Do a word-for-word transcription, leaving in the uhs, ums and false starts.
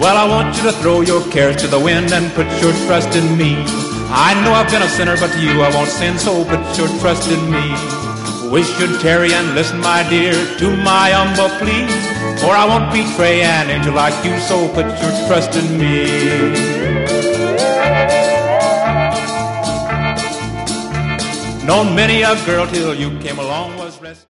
Well, I want you to throw your cares to the wind and put your trust in me. I know I've been a sinner, but to you I won't sin, so put your trust in me. We should tarry and listen, my dear, to my humble plea, for I won't betray an angel like you, so put your trust in me. Known many a girl till you came along was rescued.